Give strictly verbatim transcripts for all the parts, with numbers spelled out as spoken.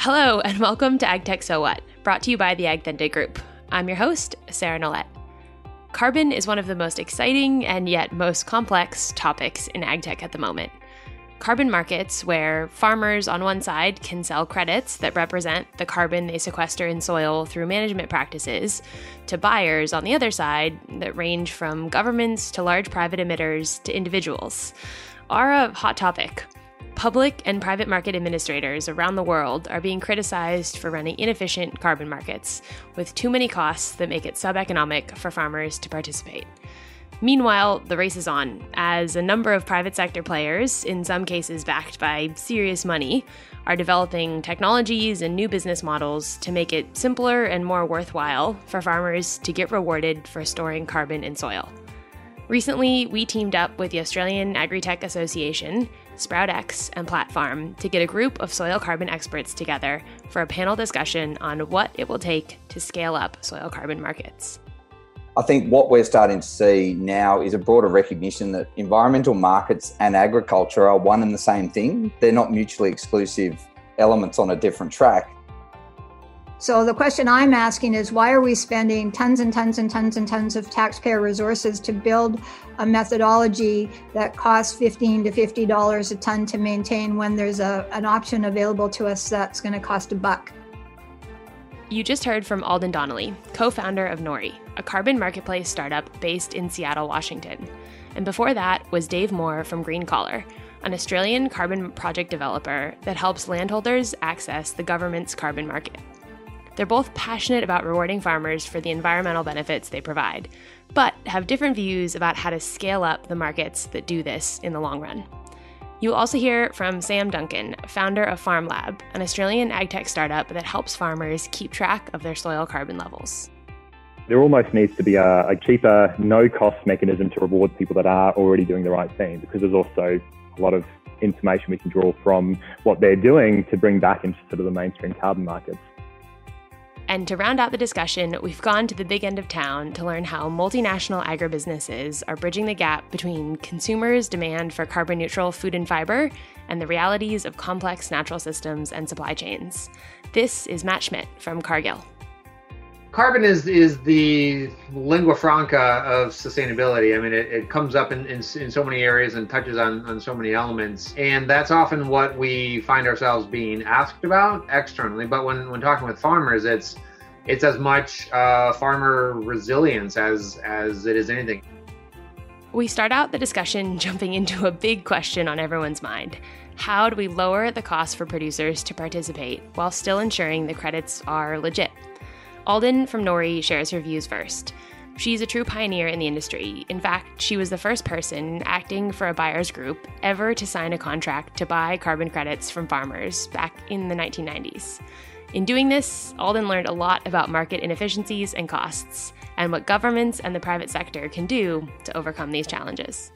Hello, and welcome to AgTech So What, brought to you by the AgThentic Group. I'm your host, Sarah Nolet. Carbon is one of the most exciting and yet most complex topics in AgTech at the moment. Carbon markets, where farmers on one side can sell credits that represent the carbon they sequester in soil through management practices, to buyers on the other side that range from governments to large private emitters to individuals, are a hot topic. Public and private market administrators around the world are being criticized for running inefficient carbon markets with too many costs that make it sub-economic for farmers to participate. Meanwhile, the race is on, as a number of private sector players, in some cases backed by serious money, are developing technologies and new business models to make it simpler and more worthwhile for farmers to get rewarded for storing carbon in soil. Recently, we teamed up with the Australian Agritech Association, SproutX, and Platfarm to get a group of soil carbon experts together for a panel discussion on what it will take to scale up soil carbon markets. I think what we're starting to see now is a broader recognition that environmental markets and agriculture are one and the same thing. They're not mutually exclusive elements on a different track. So the question I'm asking is, why are we spending tons and tons and tons and tons of taxpayer resources to build a methodology that costs fifteen to fifty dollars a ton to maintain when there's a, an option available to us that's going to cost a buck? You just heard from Alden Donnelly, co-founder of Nori, a carbon marketplace startup based in Seattle, Washington. And before that was Dave Moore from Green Collar, an Australian carbon project developer that helps landholders access the government's carbon market. They're both passionate about rewarding farmers for the environmental benefits they provide, but have different views about how to scale up the markets that do this in the long run. You'll also hear from Sam Duncan, founder of FarmLab, an Australian agtech startup that helps farmers keep track of their soil carbon levels. There almost needs to be a, a cheaper, no-cost mechanism to reward people that are already doing the right thing, because there's also a lot of information we can draw from what they're doing to bring back into sort of the mainstream carbon markets. And to round out the discussion, we've gone to the big end of town to learn how multinational agribusinesses are bridging the gap between consumers' demand for carbon-neutral food and fiber and the realities of complex natural systems and supply chains. This is Matt Schmidt from Cargill. Carbon is is the lingua franca of sustainability. I mean, it, it comes up in, in, in so many areas and touches on, on so many elements. And that's often what we find ourselves being asked about externally. But when, when talking with farmers, it's it's as much uh, farmer resilience as, as it is anything. We start out the discussion jumping into a big question on everyone's mind. How do we lower the cost for producers to participate while still ensuring the credits are legit? Alden from Nori shares her views first. She's a true pioneer in the industry. In fact, she was the first person acting for a buyer's group ever to sign a contract to buy carbon credits from farmers back in the nineteen nineties. In doing this, Alden learned a lot about market inefficiencies and costs, and what governments and the private sector can do to overcome these challenges.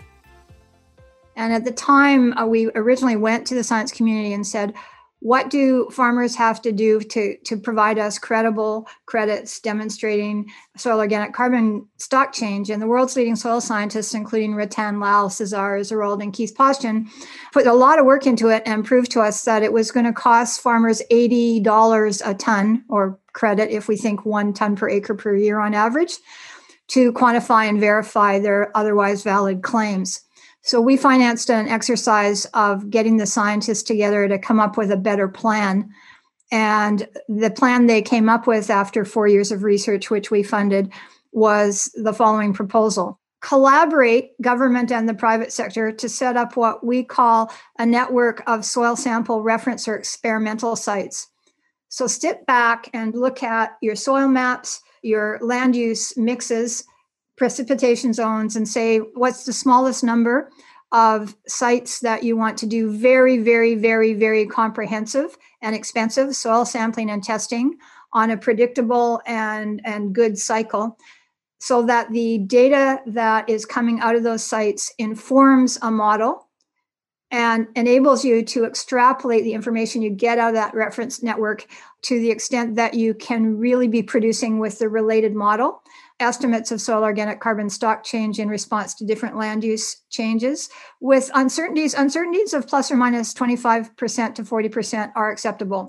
And at the time, uh, we originally went to the science community and said, what do farmers have to do to, to provide us credible credits demonstrating soil organic carbon stock change? And the world's leading soil scientists, including Ratan Lal, Cesar Zerald, and Keith Postian, put a lot of work into it and proved to us that it was going to cost farmers eighty dollars a ton, or credit if we think one ton per acre per year on average, to quantify and verify their otherwise valid claims. So we financed an exercise of getting the scientists together to come up with a better plan. And the plan they came up with after four years of research, which we funded, was the following proposal. Collaborate, government and the private sector, to set up what we call a network of soil sample reference or experimental sites. So step back and look at your soil maps, your land use mixes, precipitation zones, and say, what's the smallest number of sites that you want to do very, very, very, very comprehensive and expensive soil sampling and testing on a predictable and, and good cycle, so that the data that is coming out of those sites informs a model and enables you to extrapolate the information you get out of that reference network to the extent that you can really be producing with the related model estimates of soil organic carbon stock change in response to different land use changes with uncertainties. Uncertainties of plus or minus twenty-five percent to forty percent are acceptable.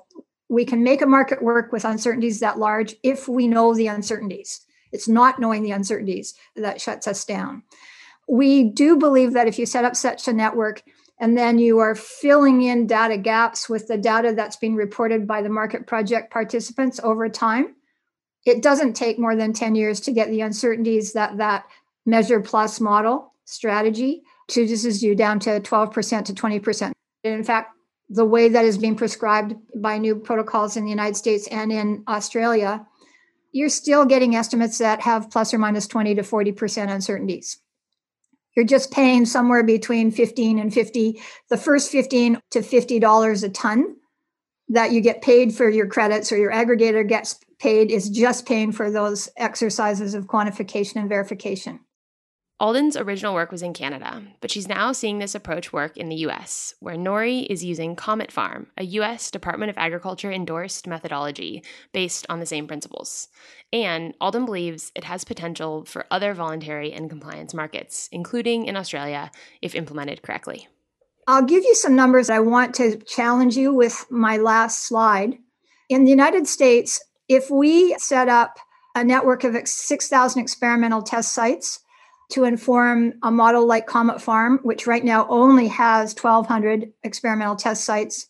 We can make a market work with uncertainties that large if we know the uncertainties. It's not knowing the uncertainties that shuts us down. We do believe that if you set up such a network and then you are filling in data gaps with the data that's being reported by the market project participants over time, it doesn't take more than ten years to get the uncertainties that that Measure Plus model strategy chooses you down to twelve percent to twenty percent. In fact, the way that is being prescribed by new protocols in the United States and in Australia, you're still getting estimates that have plus or minus twenty to forty percent uncertainties. You're just paying somewhere between fifteen and fifty, the first fifteen to fifty dollars a ton that you get paid for your credits or your aggregator gets paid is just paying for those exercises of quantification and verification. Alden's original work was in Canada, but she's now seeing this approach work in the U S, where Nori is using Comet Farm, a U S Department of Agriculture endorsed methodology based on the same principles. And Alden believes it has potential for other voluntary and compliance markets, including in Australia, if implemented correctly. I'll give you some numbers. I want to challenge you with my last slide. In the United States, if we set up a network of six thousand experimental test sites to inform a model like Comet Farm, which right now only has twelve hundred experimental test sites.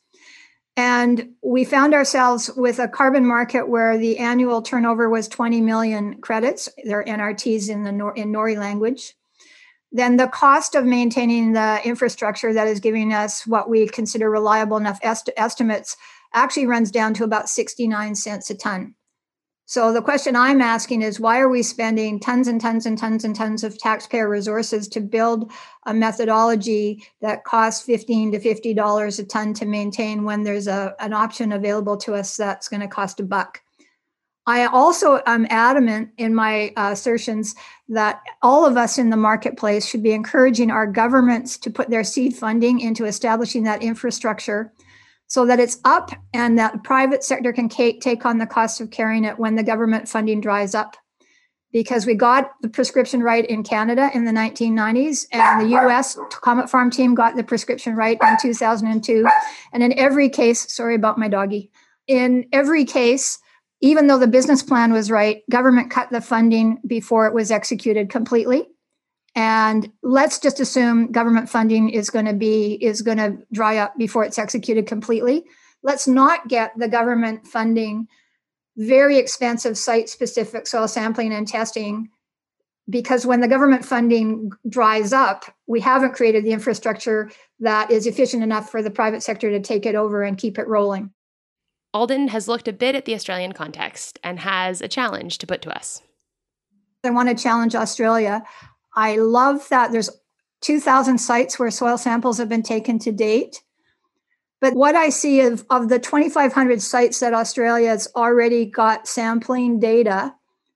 And we found ourselves with a carbon market where the annual turnover was twenty million credits. They're N R Ts in the Nor- in Nori language. Then the cost of maintaining the infrastructure that is giving us what we consider reliable enough est- estimates actually runs down to about sixty-nine cents a ton. So the question I'm asking is, why are we spending tons and tons and tons and tons of taxpayer resources to build a methodology that costs fifteen to fifty dollars a ton to maintain when there's a, an option available to us that's going to cost a buck? I also am adamant in my uh, assertions that all of us in the marketplace should be encouraging our governments to put their seed funding into establishing that infrastructure so that it's up and that the private sector can take on the cost of carrying it when the government funding dries up. Because we got the prescription right in Canada in the nineteen nineties, and the U S Comet Farm team got the prescription right in two thousand two. And in every case, sorry about my doggy, in every case, even though the business plan was right, government cut the funding before it was executed completely. And let's just assume government funding is going to be is going to dry up before it's executed completely. Let's not get the government funding very expensive site-specific soil sampling and testing, because when the government funding dries up, we haven't created the infrastructure that is efficient enough for the private sector to take it over and keep it rolling. Alden has looked a bit at the Australian context and has a challenge to put to us. I want to challenge Australia. I love that there's two thousand sites where soil samples have been taken to date. But what I see of, of the twenty-five hundred sites that Australia has already got sampling data,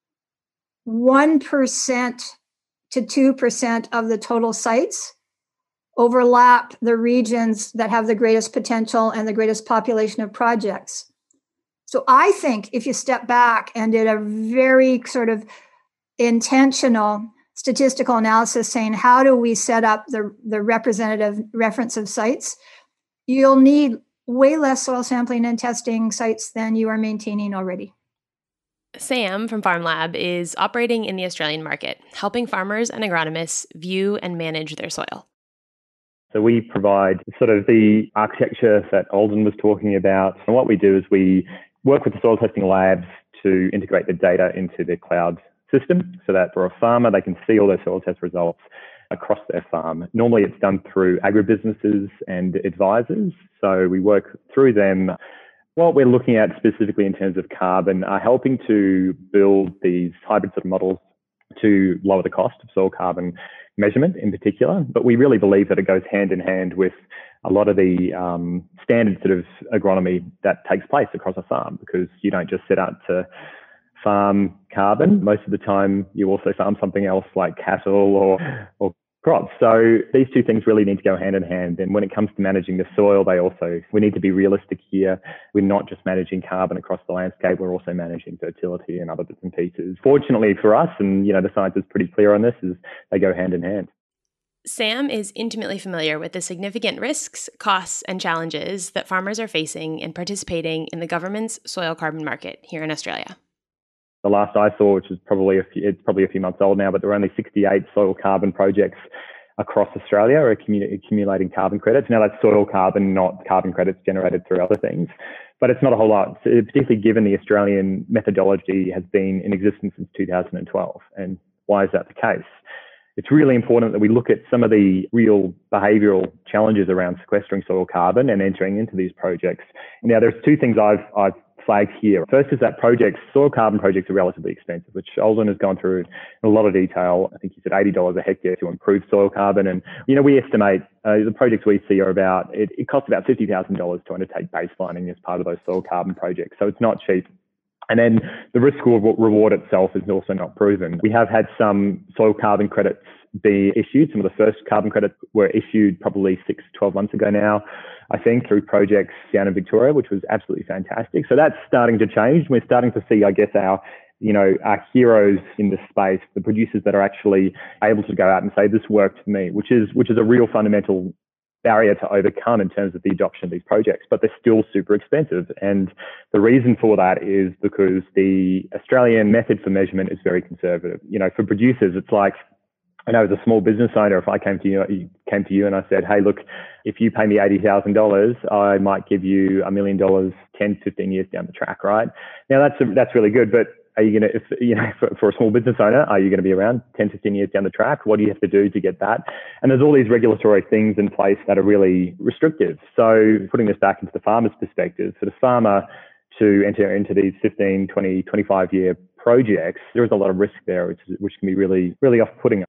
one percent to two percent of the total sites overlap the regions that have the greatest potential and the greatest population of projects. So I think if you step back and did a very sort of intentional statistical analysis saying, how do we set up the, the representative reference of sites, you'll need way less soil sampling and testing sites than you are maintaining already. Sam from FarmLab is operating in the Australian market, helping farmers and agronomists view and manage their soil. So we provide sort of the architecture that Alden was talking about. And what we do is we work with the soil testing labs to integrate the data into their cloud system so that for a farmer, they can see all their soil test results across their farm. Normally it's done through agribusinesses and advisors. So we work through them. What we're looking at specifically in terms of carbon are helping to build these hybrid sort of models to lower the cost of soil carbon measurement in particular. But we really believe that it goes hand in hand with a lot of the um, standard sort of agronomy that takes place across a farm, because you don't just set out to farm carbon. Most of the time, you also farm something else like cattle or, or crops. So these two things really need to go hand in hand. And when it comes to managing the soil, they also, we need to be realistic here. We're not just managing carbon across the landscape, we're also managing fertility and other bits and pieces. Fortunately for us, and you know, the science is pretty clear on this, is they go hand in hand. Sam is intimately familiar with the significant risks, costs, and challenges that farmers are facing in participating in the government's soil carbon market here in Australia. The last I saw, which is probably a few, it's probably a few months old now, but there were only sixty-eight soil carbon projects across Australia are accumulating carbon credits. Now that's soil carbon, not carbon credits generated through other things, but it's not a whole lot, particularly given the Australian methodology has been in existence since two thousand twelve. And why is that the case? It's really important that we look at some of the real behavioural challenges around sequestering soil carbon and entering into these projects. Now, there's two things I've, I've flagged here. First is that projects, soil carbon projects are relatively expensive, which Olden has gone through in a lot of detail. I think he said eighty dollars a hectare to improve soil carbon. And, you know, we estimate uh, the projects we see are about, it, it costs about fifty thousand dollars to undertake baselining as part of those soil carbon projects. So it's not cheap. And then the risk reward itself is also not proven. We have had some soil carbon credits be issued. Some of the first carbon credits were issued probably six, twelve months ago now, I think, through projects down in Victoria, which was absolutely fantastic. So that's starting to change. We're starting to see, I guess, our, you know, our heroes in this space, the producers that are actually able to go out and say, this worked for me, which is, which is a real fundamental barrier to overcome in terms of the adoption of these projects, but they're still super expensive. And the reason for that is because the Australian method for measurement is very conservative. You know, for producers, it's like, I know as a small business owner, if I came to you, came to you and I said, hey, look, if you pay me eighty thousand dollars, I might give you a million dollars ten, fifteen years down the track, right? Now that's, that's really good, but are you going to, if, you know, for, for a small business owner, are you going to be around ten, fifteen years down the track? What do you have to do to get that? And there's all these regulatory things in place that are really restrictive. So putting this back into the farmer's perspective, for the farmer to enter into these fifteen, twenty, twenty-five year projects, there is a lot of risk there, which, which can be really, really off-putting.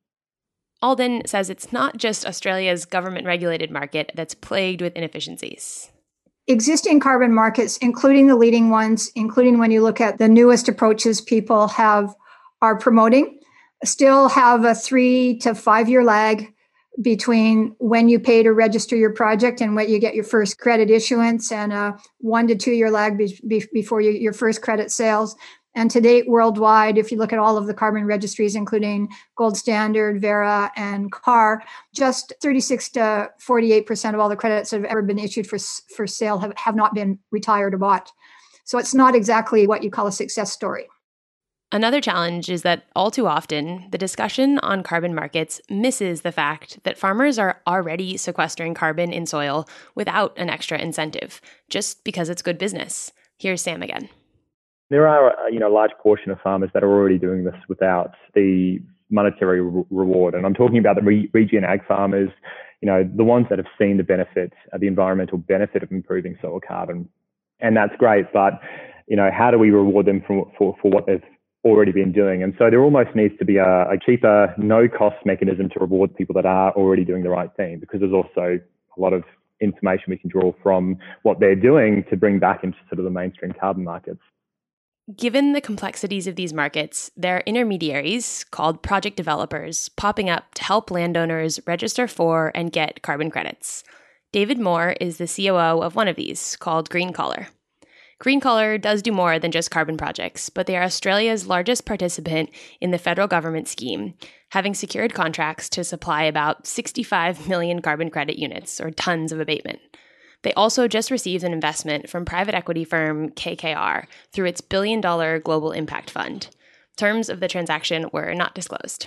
Alden says it's not just Australia's government-regulated market that's plagued with inefficiencies. Existing carbon markets, including the leading ones, including when you look at the newest approaches people have are promoting, still have a three to five year lag between when you pay to register your project and when you get your first credit issuance, and a one to two year lag be, be, before you, your first credit sales. And to date, worldwide, if you look at all of the carbon registries, including Gold Standard, Verra, and C A R, just thirty-six to forty-eight percent of all the credits that have ever been issued for, for sale have, have not been retired or bought. So it's not exactly what you call a success story. Another challenge is that all too often, the discussion on carbon markets misses the fact that farmers are already sequestering carbon in soil without an extra incentive, just because it's good business. Here's Sam again. There are, you know, a large portion of farmers that are already doing this without the monetary re- reward. And I'm talking about the re- region ag farmers, you know, the ones that have seen the benefit, uh, the environmental benefit of improving soil carbon. And that's great. But, you know, how do we reward them for, for, for what they've already been doing? And so there almost needs to be a, a cheaper, no-cost mechanism to reward people that are already doing the right thing, because there's also a lot of information we can draw from what they're doing to bring back into sort of the mainstream carbon markets. Given the complexities of these markets, there are intermediaries called project developers popping up to help landowners register for and get carbon credits. David Moore is the C O O of one of these, called GreenCollar. GreenCollar does do more than just carbon projects, but they are Australia's largest participant in the federal government scheme, having secured contracts to supply about sixty-five million carbon credit units, or tons of abatement. They also just received an investment from private equity firm K K R through its billion dollar Global Impact Fund. Terms of the transaction were not disclosed.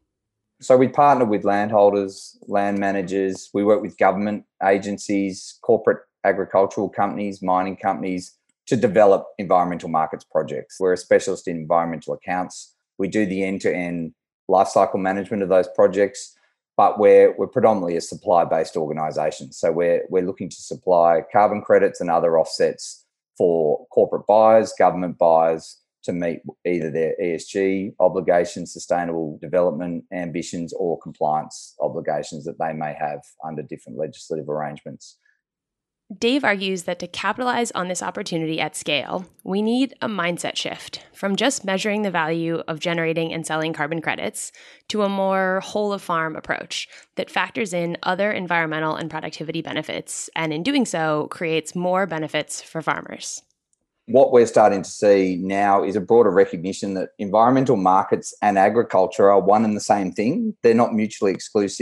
So we partner with landholders, land managers. We work with government agencies, corporate agricultural companies, mining companies to develop environmental markets projects. We're a specialist in environmental accounts. We do the end-to-end lifecycle management of those projects. But we're we're predominantly a supply-based organisation. So we're we're looking to supply carbon credits and other offsets for corporate buyers, government buyers, to meet either their E S G obligations, sustainable development ambitions, or compliance obligations that they may have under different legislative arrangements. Dave argues that to capitalize on this opportunity at scale, we need a mindset shift from just measuring the value of generating and selling carbon credits to a more whole-of-farm approach that factors in other environmental and productivity benefits, and in doing so, creates more benefits for farmers. What we're starting to see now is a broader recognition that environmental markets and agriculture are one and the same thing. They're not mutually exclusive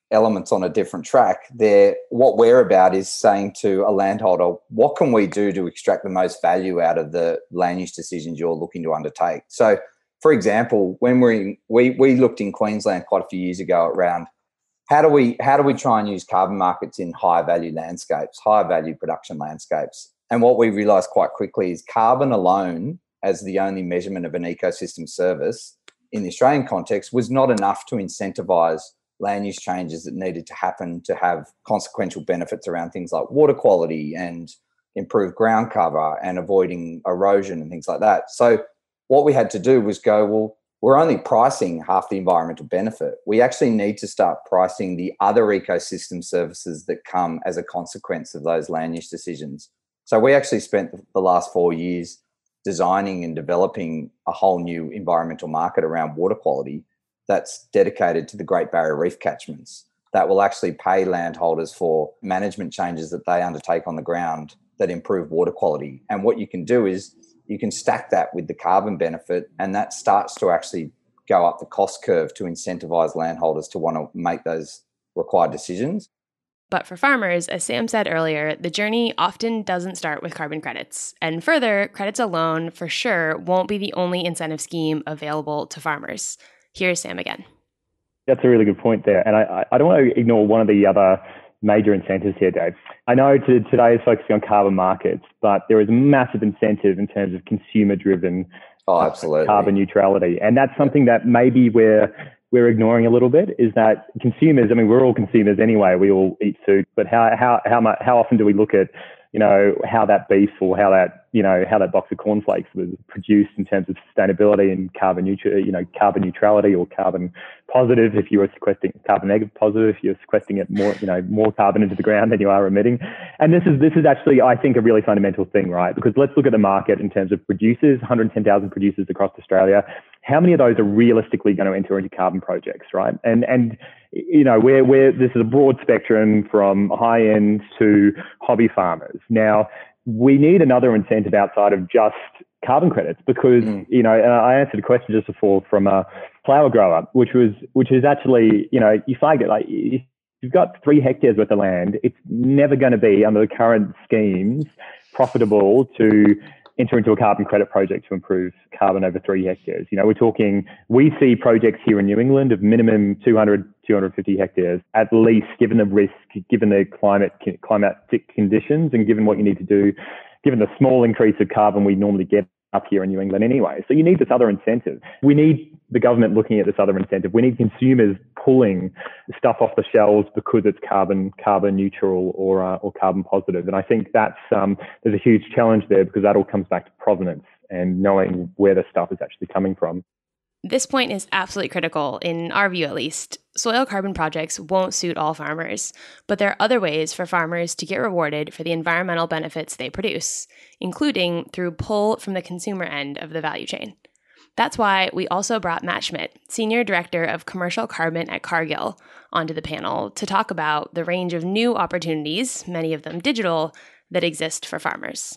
elements on a different track. They're, what we're about is saying to a landholder, what can we do to extract the most value out of the land use decisions you're looking to undertake? So, for example, when we we we looked in Queensland quite a few years ago around how do we how do we try and use carbon markets in higher value landscapes, higher value production landscapes? And what we realised quite quickly is carbon alone, as the only measurement of an ecosystem service in the Australian context, was not enough to incentivise land use changes that needed to happen to have consequential benefits around things like water quality and improved ground cover and avoiding erosion and things like that. So what we had to do was go, well, we're only pricing half the environmental benefit. We actually need to start pricing the other ecosystem services that come as a consequence of those land use decisions. So we actually spent the last four years designing and developing a whole new environmental market around water quality that's dedicated to the Great Barrier Reef catchments, that will actually pay landholders for management changes that they undertake on the ground that improve water quality. And what you can do is you can stack that with the carbon benefit, and that starts to actually go up the cost curve to incentivize landholders to want to make those required decisions. But for farmers, as Sam said earlier, the journey often doesn't start with carbon credits. And further, credits alone for sure won't be the only incentive scheme available to farmers. Here's Sam again. That's a really good point there. And I, I don't want to ignore one of the other major incentives here, Dave. I know to, today is focusing on carbon markets, but there is massive incentive in terms of consumer-driven oh, absolutely. carbon neutrality. And that's something that maybe we're we're ignoring a little bit, is that consumers, I mean, we're all consumers anyway, we all eat food, but how how how much how often do we look at, you know, how that beef or how that, you know, how that box of cornflakes was produced in terms of sustainability and carbon neutral, you know, carbon neutrality or carbon positive if you were sequestering carbon negative positive, if you're sequestering it more, you know, more carbon into the ground than you are emitting. And this is this is actually, I think, a really fundamental thing, right? Because let's look at the market in terms of producers, one hundred ten thousand producers across Australia. How many of those are realistically going to enter into carbon projects, right? And and you know, we're we're this is a broad spectrum from high end to hobby farmers. Now, we need another incentive outside of just carbon credits, because mm. you know, I answered a question just before from a flower grower, which was which is actually, you know, you flag it like if you've got three hectares worth of land, it's never going to be under the current schemes profitable to enter into a carbon credit project to improve carbon over three hectares. You know, we're talking, we see projects here in New England of minimum two hundred, two hundred fifty hectares, at least, given the risk, given the climate climatic conditions, and given what you need to do, given the small increase of carbon we normally get up here in New England anyway. So you need this other incentive. We need the government looking at this other incentive. We need consumers pulling stuff off the shelves because it's carbon carbon neutral or uh, or carbon positive. And I think that's um, there's a huge challenge there, because that all comes back to provenance and knowing where the stuff is actually coming from. This point is absolutely critical, in our view at least. Soil carbon projects won't suit all farmers, but there are other ways for farmers to get rewarded for the environmental benefits they produce, including through pull from the consumer end of the value chain. That's why we also brought Matt Schmidt, Senior Director of Commercial Carbon at Cargill, onto the panel to talk about the range of new opportunities, many of them digital, that exist for farmers.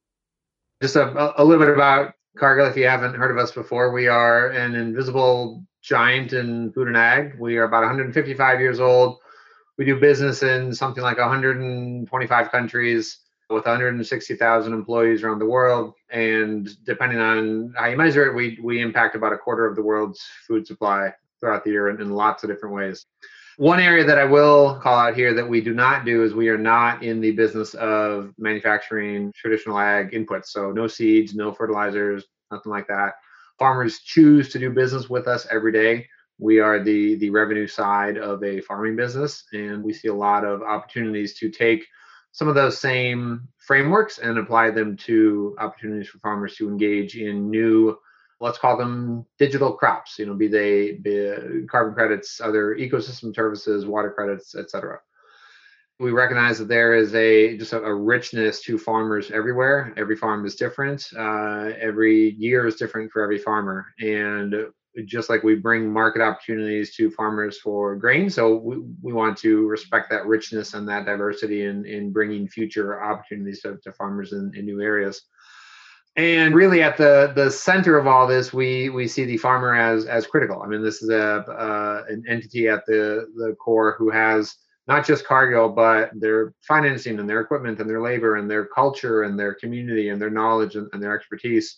Just a, a little bit about Cargill, if you haven't heard of us before. We are an invisible giant in food and ag. We are about one hundred fifty-five years old. We do business in something like one hundred twenty-five countries with one hundred sixty thousand employees around the world. And depending on how you measure it, we, we impact about a quarter of the world's food supply throughout the year in, in lots of different ways. One area that I will call out here that we do not do is we are not in the business of manufacturing traditional ag inputs. So no seeds, no fertilizers, nothing like that. Farmers choose to do business with us every day. We are the, the revenue side of a farming business, and we see a lot of opportunities to take some of those same frameworks and apply them to opportunities for farmers to engage in new, let's call them digital crops, you know, be they be carbon credits, other ecosystem services, water credits, et cetera. We recognize that there is a just a, a richness to farmers everywhere. Every farm is different. Uh, every year is different for every farmer. And just like we bring market opportunities to farmers for grain, so we, we want to respect that richness and that diversity in, in bringing future opportunities to, to farmers in, in new areas. And really, at the the center of all this, we we see the farmer as as critical. I mean, this is a uh, an entity at the the core who has not just Cargill, but their financing and their equipment and their labor and their culture and their community and their knowledge and, and their expertise.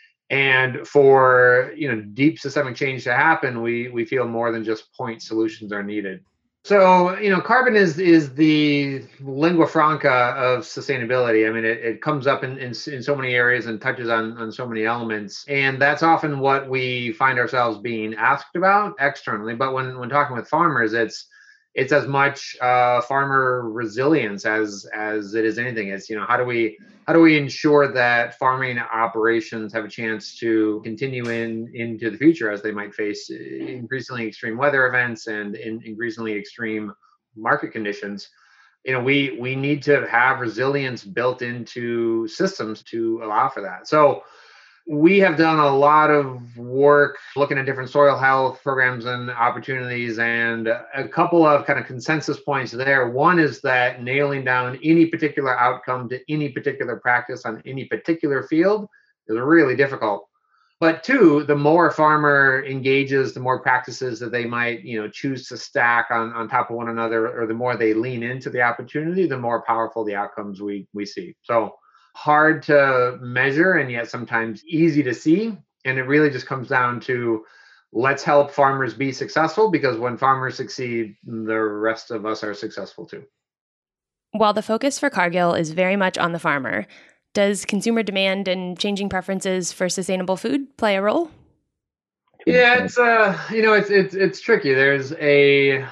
And for you know deep systemic change to happen, we we feel more than just point solutions are needed. So, you know, carbon is is the lingua franca of sustainability. I mean, it, it comes up in, in, in so many areas and touches on, on so many elements. And that's often what we find ourselves being asked about externally. But when, when talking with farmers, it's it's as much uh, farmer resilience as as it is anything. It's, you know, how do we how do we ensure that farming operations have a chance to continue in into the future as they might face increasingly extreme weather events and in increasingly extreme market conditions. You know, we we need to have resilience built into systems to allow for that. So we have done a lot of work looking at different soil health programs and opportunities, and a couple of kind of consensus points there. One is that nailing down any particular outcome to any particular practice on any particular field is really difficult. But two, the more a farmer engages, the more practices that they might, you know, choose to stack on, on top of one another, or the more they lean into the opportunity, the more powerful the outcomes we we see. So hard to measure and yet sometimes easy to see. And it really just comes down to let's help farmers be successful, because when farmers succeed, the rest of us are successful too. While the focus for Cargill is very much on the farmer, does consumer demand and changing preferences for sustainable food play a role? Yeah, it's uh, you know, it's it's it's tricky. There's a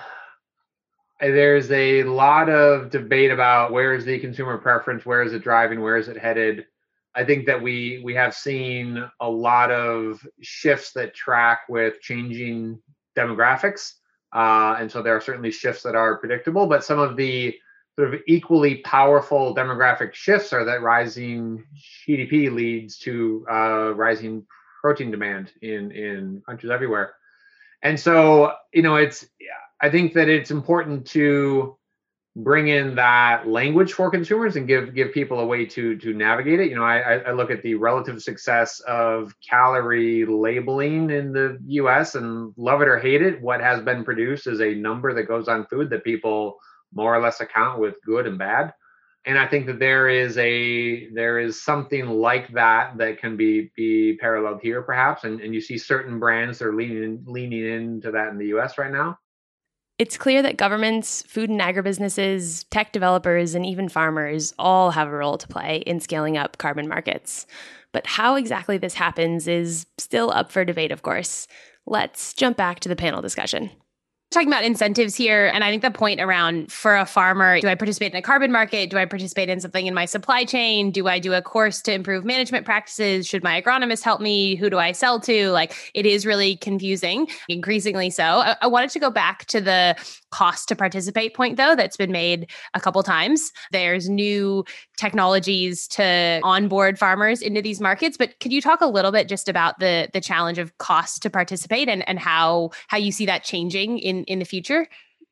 There's a lot of debate about where is the consumer preference, where is it driving, where is it headed. I think that we we have seen a lot of shifts that track with changing demographics, uh, and so there are certainly shifts that are predictable. But some of the sort of equally powerful demographic shifts are that rising G D P leads to uh, rising protein demand in in countries everywhere. And so, you know, it's, I think that it's important to bring in that language for consumers and give give people a way to to navigate it. You know, I, I look at the relative success of calorie labeling in the U S, and love it or hate it, what has been produced is a number that goes on food that people more or less account with good and bad. And I think that there is a there is something like that that can be be paralleled here, perhaps. And, and you see certain brands that are leaning leaning into that in the U S right now. It's clear that governments, food and agribusinesses, tech developers, and even farmers all have a role to play in scaling up carbon markets. But how exactly this happens is still up for debate, of course. Let's jump back to the panel discussion. Talking about incentives here, and I think the point around for a farmer, do I participate in a carbon market? Do I participate in something in my supply chain? Do I do a course to improve management practices? Should my agronomist help me? Who do I sell to? Like, it is really confusing, increasingly so. I, I wanted to go back to the cost to participate point, though, that's been made a couple times. There's new technologies to onboard farmers into these markets, but could you talk a little bit just about the the challenge of cost to participate and, and how how you see that changing in in the future?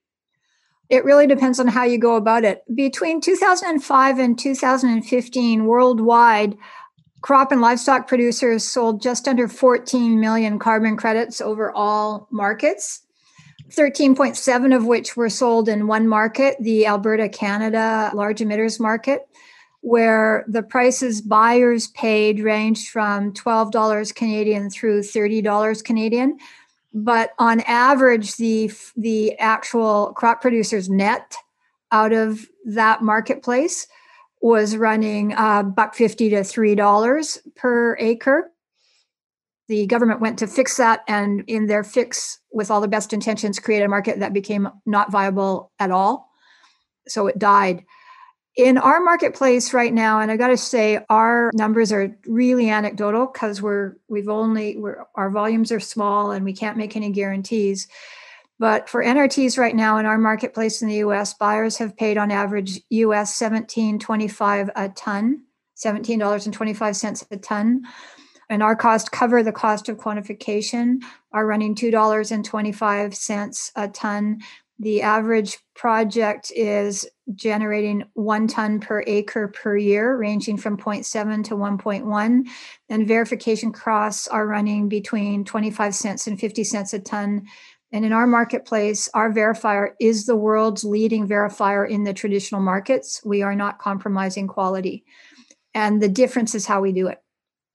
It really depends on how you go about it. Between two thousand five and two thousand fifteen, worldwide, crop and livestock producers sold just under fourteen million carbon credits over all markets, thirteen point seven of which were sold in one market, the Alberta, Canada large emitters market, where the prices buyers paid ranged from twelve dollars Canadian through thirty dollars Canadian. But on average, the the actual crop producers net out of that marketplace was running uh, buck fifty to three dollars per acre. The government went to fix that, and in their fix, with all the best intentions, created a market that became not viable at all. So it died. In our marketplace right now, and I got to say, our numbers are really anecdotal because we're we've only we're, our volumes are small and we can't make any guarantees. But for N R Ts right now in our marketplace in the U S, buyers have paid on average U S seventeen twenty-five a ton, seventeen dollars and twenty-five cents a ton. And our cost cover the cost of quantification are running two dollars and twenty-five cents a ton. The average project is generating one ton per acre per year, ranging from zero point seven to one point one. And verification costs are running between twenty-five cents and fifty cents a ton. And in our marketplace, our verifier is the world's leading verifier in the traditional markets. We are not compromising quality. And the difference is how we do it.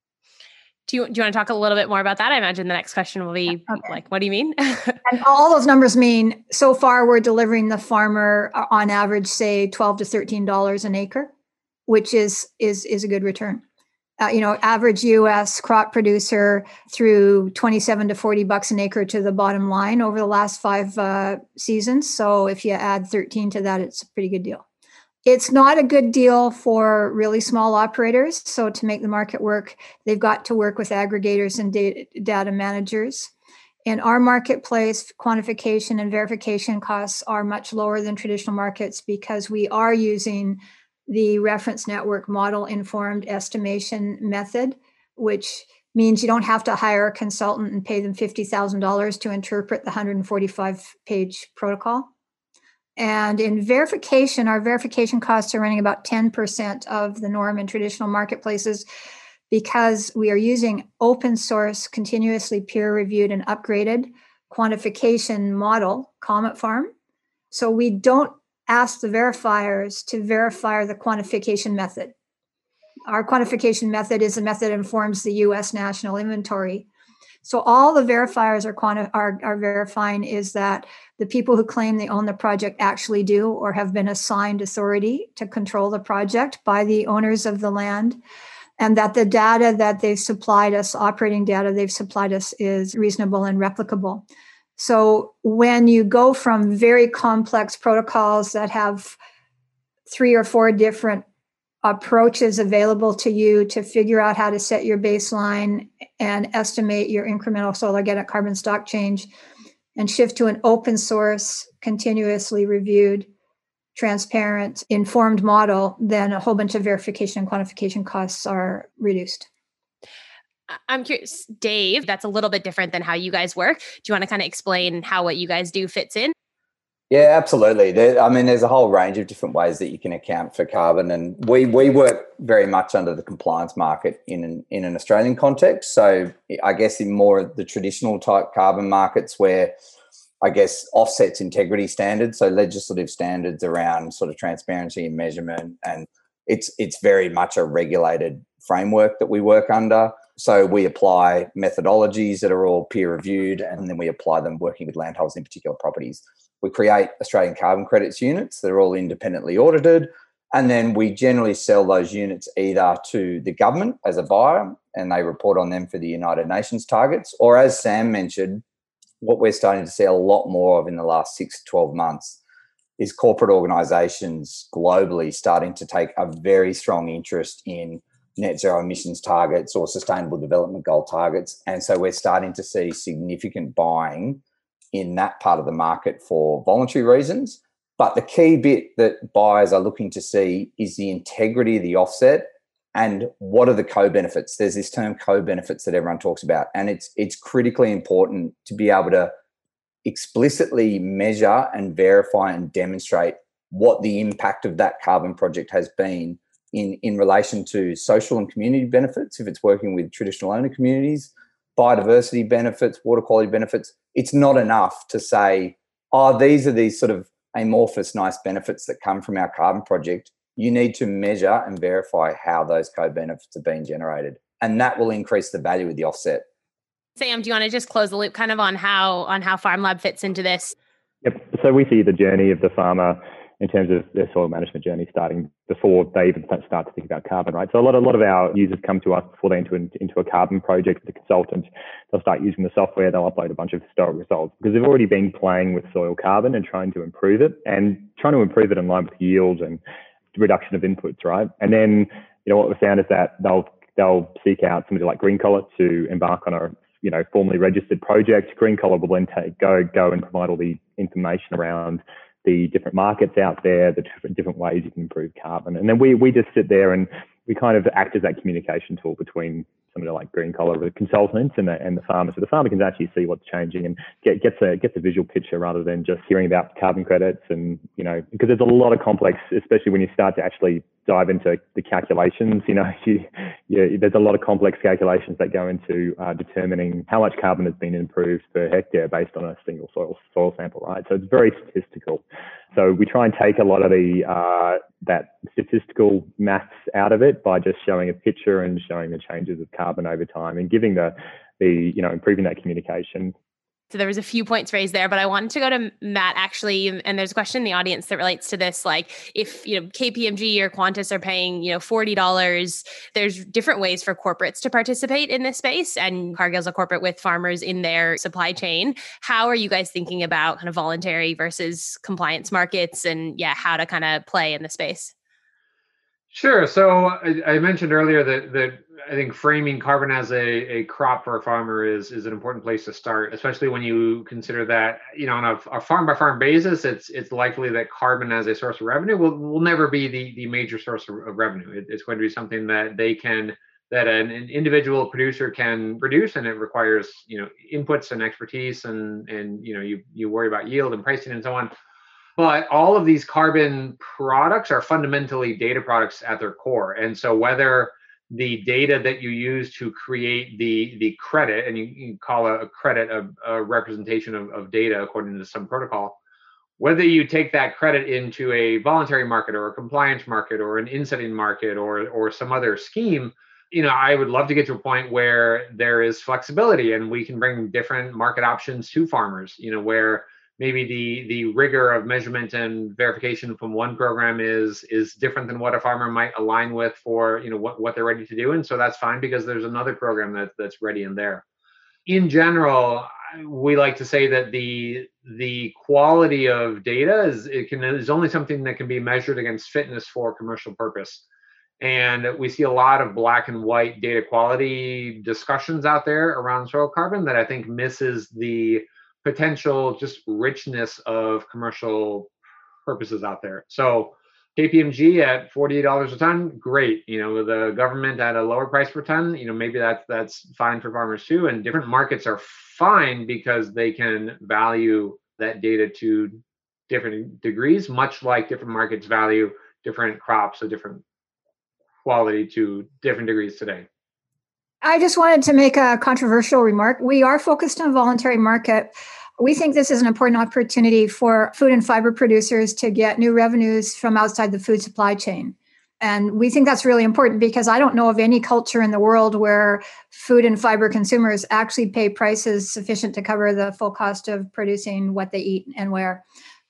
Do you, do you want to talk a little bit more about that? I imagine the next question will be okay. like, what do you mean? And all those numbers mean so far we're delivering the farmer on average, say twelve to thirteen dollars an acre, which is is is a good return. Uh, you know, average U S crop producer through twenty-seven to forty bucks an acre to the bottom line over the last five uh, seasons. So if you add thirteen to that, it's a pretty good deal. It's not a good deal for really small operators. So to make the market work, they've got to work with aggregators and data, data managers. In our marketplace, quantification and verification costs are much lower than traditional markets because we are using the reference network model informed estimation method, which means you don't have to hire a consultant and pay them fifty thousand dollars to interpret the one hundred forty-five page protocol. And in verification, our verification costs are running about ten percent of the norm in traditional marketplaces because we are using open source, continuously peer reviewed and upgraded quantification model, Comet Farm. So we don't ask the verifiers to verify the quantification method. Our quantification method is the method that informs the U S national inventory. So all the verifiers are, quanti- are, are verifying is that the people who claim they own the project actually do or have been assigned authority to control the project by the owners of the land, and that the data that they've supplied us, operating data they've supplied us, is reasonable and replicable. So when you go from very complex protocols that have three or four different approaches available to you to figure out how to set your baseline and estimate your incremental solar organic carbon stock change, and shift to an open source, continuously reviewed, transparent, informed model, then a whole bunch of verification and quantification costs are reduced. I'm curious, Dave, that's a little bit different than how you guys work. Do you want to kind of explain how what you guys do fits in? Yeah, absolutely. There, I mean, there's a whole range of different ways that you can account for carbon, and we we work very much under the compliance market in an, in an Australian context. So I guess in more of the traditional type carbon markets where I guess offsets integrity standards, so legislative standards around sort of transparency and measurement, and it's it's very much a regulated framework that we work under. So we apply methodologies that are all peer reviewed, and then we apply them working with landholders in particular properties. We create Australian carbon credits units that are all independently audited, and then we generally sell those units either to the government as a buyer, and they report on them for the United Nations targets, or as Sam mentioned, what we're starting to see a lot more of in the last six to twelve months is corporate organisations globally starting to take a very strong interest in net zero emissions targets or sustainable development goal targets. And so we're starting to see significant buying in that part of the market for voluntary reasons. But the key bit that buyers are looking to see is the integrity of the offset and what are the co-benefits. There's this term co-benefits that everyone talks about, and it's it's critically important to be able to explicitly measure and verify and demonstrate what the impact of that carbon project has been in, in relation to social and community benefits, if it's working with traditional owner communities, biodiversity benefits, water quality benefits. It's not enough to say, oh, these are these sort of amorphous, nice benefits that come from our carbon project. You need to measure and verify how those co-benefits have been generated. And that will increase the value of the offset. Sam, do you want to just close the loop kind of on how on how FarmLab fits into this? Yep. So we see the journey of the farmer in terms of their soil management journey starting before they even start to think about carbon, right? So a lot, a lot of our users come to us before they enter into a carbon project with a consultant. They'll start using the software, they'll upload a bunch of historic results because they've already been playing with soil carbon and trying to improve it and trying to improve it in line with yield and reduction of inputs, right? And then, you know, what we found is that they'll they'll seek out somebody like GreenCollar to embark on a, you know, formally registered project. GreenCollar will then take go go and provide all the information around the different markets out there, the different different ways you can improve carbon. And then we we just sit there and we kind of act as that communication tool between some of the like green collar consultants and the, and the farmer. So the farmer can actually see what's changing and get, gets a gets a visual picture rather than just hearing about carbon credits. And, you know, because there's a lot of complex, especially when you start to actually dive into the calculations, you know, you, you, there's a lot of complex calculations that go into uh, determining how much carbon has been improved per hectare based on a single soil soil sample, right? So it's very statistical. So we try and take a lot of the uh, that statistical maths out of it by just showing a picture and showing the changes of carbon over time and giving the the you know improving that communication. So there was a few points raised there, but I wanted to go to Matt actually, and there's a question in the audience that relates to this. Like if, you know, K P M G or Qantas are paying, you know, forty dollars, there's different ways for corporates to participate in this space. And Cargill's a corporate with farmers in their supply chain. How are you guys thinking about kind of voluntary versus compliance markets and yeah, how to kind of play in the space? Sure. So I, I mentioned earlier that that I think framing carbon as a, a crop for a farmer is is an important place to start, especially when you consider that, you know, on a, a farm by farm basis, it's it's likely that carbon as a source of revenue will, will never be the, the major source of, of revenue. It, it's going to be something that they can that an, an individual producer can produce, and it requires, you know, inputs and expertise, and and you know you you worry about yield and pricing and so on. But all of these carbon products are fundamentally data products at their core. And so whether the data that you use to create the, the credit, and you, you call a, a credit a, a representation of, of data according to some protocol, whether you take that credit into a voluntary market or a compliance market or an insetting market or, or some other scheme, you know, I would love to get to a point where there is flexibility and we can bring different market options to farmers, you know, where maybe the the rigor of measurement and verification from one program is is different than what a farmer might align with for, you know, what, what they're ready to do. And so that's fine because there's another program that, that's ready in there. In general, we like to say that the the quality of data is it can is only something that can be measured against fitness for commercial purpose. And we see a lot of black and white data quality discussions out there around soil carbon that I think misses the potential just richness of commercial purposes out there. So K P M G at forty-eight dollars a ton, great. You know, the government at a lower price per ton, you know, maybe that's that's fine for farmers too. And different markets are fine because they can value that data to different degrees, much like different markets value different crops of different quality to different degrees today. I just wanted to make a controversial remark. We are focused on voluntary market. We think this is an important opportunity for food and fiber producers to get new revenues from outside the food supply chain. And we think that's really important because I don't know of any culture in the world where food and fiber consumers actually pay prices sufficient to cover the full cost of producing what they eat and where.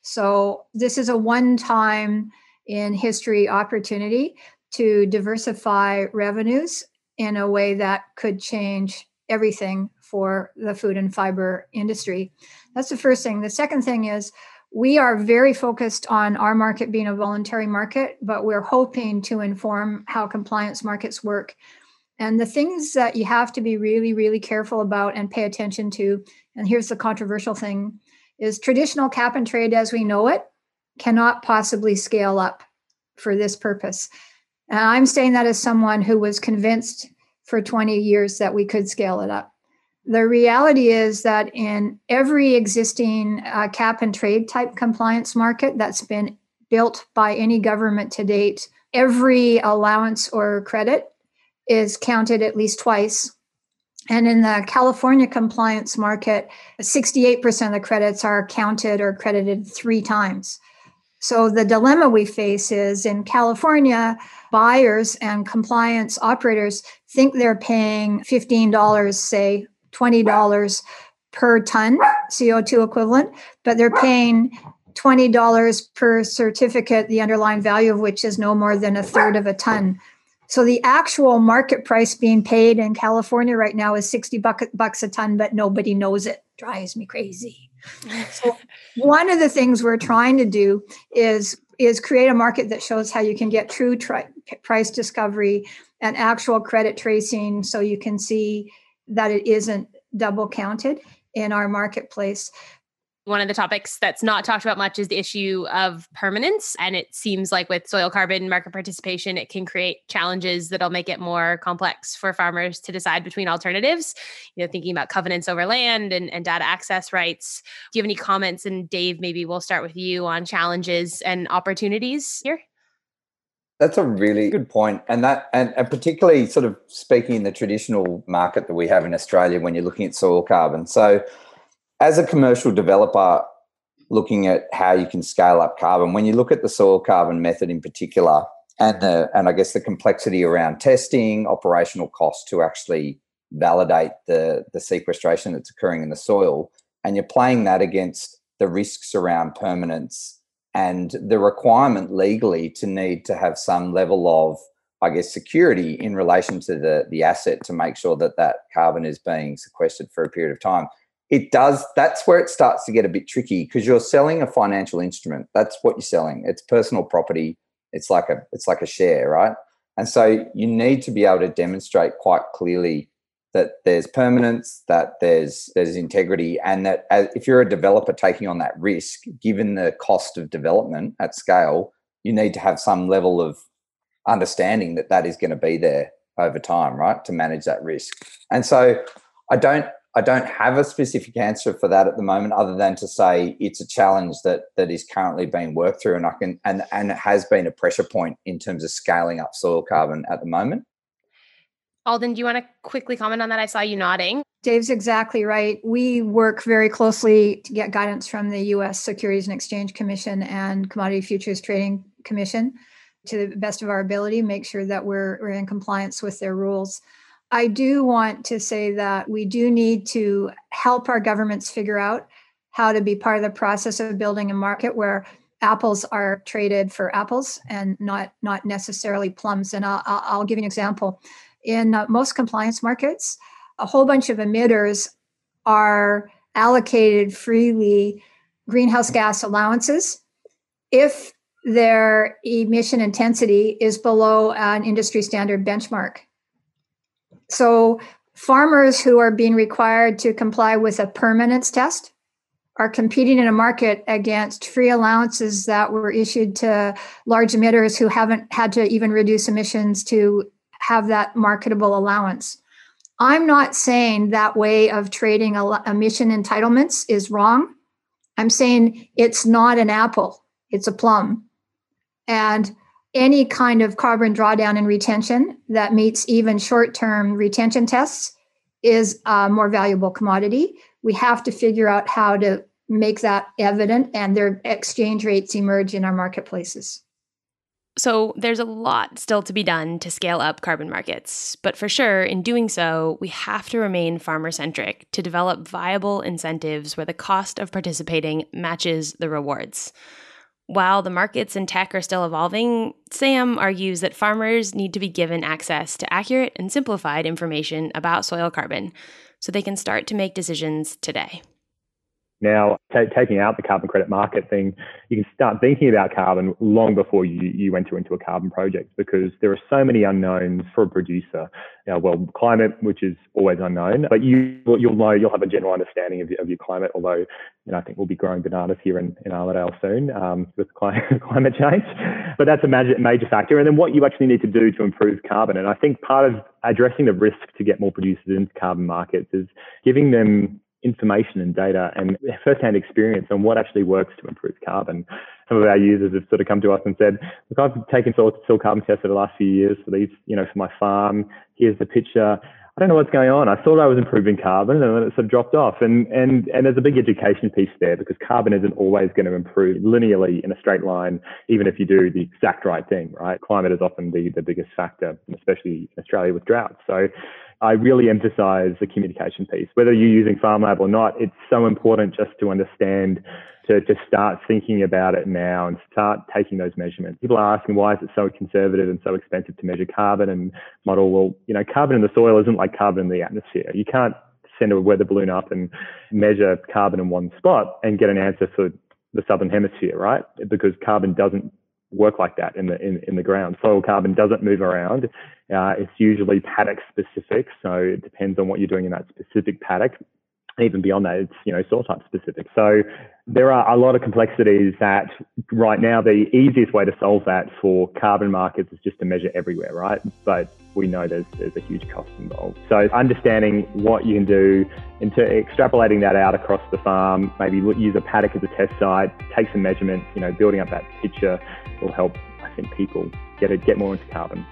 So this is a one-time in history opportunity to diversify revenues in a way that could change everything for the food and fiber industry. That's the first thing. The second thing is we are very focused on our market being a voluntary market, but we're hoping to inform how compliance markets work. And the things that you have to be really, really careful about and pay attention to, and here's the controversial thing, is traditional cap and trade as we know it cannot possibly scale up for this purpose. And I'm saying that as someone who was convinced for twenty years that we could scale it up. The reality is that in every existing uh, cap and trade type compliance market that's been built by any government to date, every allowance or credit is counted at least twice. And in the California compliance market, sixty-eight percent of the credits are counted or credited three times. So the dilemma we face is in California, buyers and compliance operators think they're paying fifteen dollars, say twenty dollars per ton C O two equivalent, but they're paying twenty dollars per certificate, the underlying value of which is no more than a third of a ton. So the actual market price being paid in California right now is sixty bucks a ton, but nobody knows it. Drives me crazy. So one of the things we're trying to do is, is create a market that shows how you can get true tri- price discovery and actual credit tracing so you can see that it isn't double counted in our marketplace. One of the topics that's not talked about much is the issue of permanence. And it seems like with soil carbon market participation, it can create challenges that'll make it more complex for farmers to decide between alternatives, you know, thinking about covenants over land and, and data access rights. Do you have any comments? And Dave, maybe we'll start with you on challenges and opportunities here. That's a really good point. And that, and, and particularly sort of speaking in the traditional market that we have in Australia when you're looking at soil carbon. So as a commercial developer looking at how you can scale up carbon, when you look at the soil carbon method in particular, and the, and I guess the complexity around testing, operational costs to actually validate the, the sequestration that's occurring in the soil, and you're playing that against the risks around permanence and the requirement legally to need to have some level of, I guess, security in relation to the, the asset to make sure that that carbon is being sequestered for a period of time. It does, that's where it starts to get a bit tricky because you're selling a financial instrument. That's what you're selling. It's personal property. It's like a, it's like a share, right? And so you need to be able to demonstrate quite clearly that there's permanence, that there's there's integrity, and that as, if you're a developer taking on that risk, given the cost of development at scale, you need to have some level of understanding that that is going to be there over time, right, to manage that risk. And so I don't I don't have a specific answer for that at the moment, other than to say it's a challenge that that is currently being worked through, and I can and and it has been a pressure point in terms of scaling up soil carbon at the moment. Alden, do you want to quickly comment on that? I saw you nodding. Dave's exactly right. We work very closely to get guidance from the U S Securities and Exchange Commission and Commodity Futures Trading Commission to the best of our ability, make sure that we're, we're in compliance with their rules. I do want to say that we do need to help our governments figure out how to be part of the process of building a market where apples are traded for apples and not, not necessarily plums. And I'll, I'll give you an example. In uh, most compliance markets, a whole bunch of emitters are allocated freely greenhouse gas allowances if their emission intensity is below an industry standard benchmark. So farmers who are being required to comply with a permanence test are competing in a market against free allowances that were issued to large emitters who haven't had to even reduce emissions to have that marketable allowance. I'm not saying that way of trading emission entitlements is wrong. I'm saying it's not an apple, it's a plum. And any kind of carbon drawdown and retention that meets even short-term retention tests is a more valuable commodity. We have to figure out how to make that evident, and their exchange rates emerge in our marketplaces. So there's a lot still to be done to scale up carbon markets, but for sure, in doing so, we have to remain farmer-centric to develop viable incentives where the cost of participating matches the rewards. While the markets and tech are still evolving, Sam argues that farmers need to be given access to accurate and simplified information about soil carbon so they can start to make decisions today. Now, t- taking out the carbon credit market thing, you can start thinking about carbon long before you, you enter into a carbon project, because there are so many unknowns for a producer. Now, well, climate, which is always unknown, but you, you'll know, you'll have a general understanding of your, of your climate, although, you know, I think we'll be growing bananas here in, in Armidale soon um, with climate, climate change. But that's a major, major factor. And then what you actually need to do to improve carbon. And I think part of addressing the risk to get more producers into carbon markets is giving them information and data and first-hand experience on what actually works to improve carbon. Some of our users have sort of come to us and said, look, I've taken soil, soil carbon tests for the last few years for these, you know, for my farm. Here's the picture. I don't know what's going on. I thought I was improving carbon and then it sort of dropped off. And, and, and there's a big education piece there, because carbon isn't always going to improve linearly in a straight line, even if you do the exact right thing, right? Climate is often the, the biggest factor, especially in Australia with drought. So I really emphasize the communication piece. Whether you're using FarmLab or not, it's so important just to understand, to, to start thinking about it now and start taking those measurements. People are asking, why is it so conservative and so expensive to measure carbon and model? Well, you know, carbon in the soil isn't like carbon in the atmosphere. You can't send a weather balloon up and measure carbon in one spot and get an answer for the southern hemisphere, right? Because carbon doesn't work like that in the in, in the ground. Soil carbon doesn't move around. Uh, it's usually paddock specific, so it depends on what you're doing in that specific paddock. Even beyond that, it's, you know, soil type specific. So there are a lot of complexities that right now the easiest way to solve that for carbon markets is just to measure everywhere, right? But we know there's there's a huge cost involved. So understanding what you can do into extrapolating that out across the farm, maybe use a paddock as a test site, take some measurements, you know, building up that picture will help, I think, people get a, get more into carbon.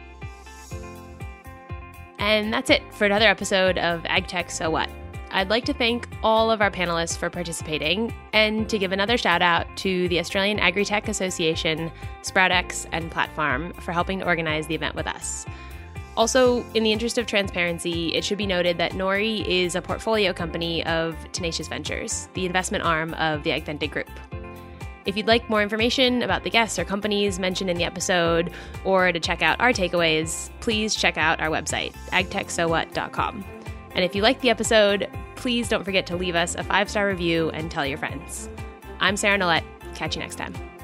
And that's it for another episode of AgTech So What. I'd like to thank all of our panelists for participating and to give another shout out to the Australian Agritech Association, SproutX, and Platform for helping to organize the event with us. Also, in the interest of transparency, it should be noted that Nori is a portfolio company of Tenacious Ventures, the investment arm of the AgVented Group. If you'd like more information about the guests or companies mentioned in the episode, or to check out our takeaways, please check out our website, ag tech so what dot com. And if you liked the episode, please don't forget to leave us a five-star review and tell your friends. I'm Sarah Nolet. Catch you next time.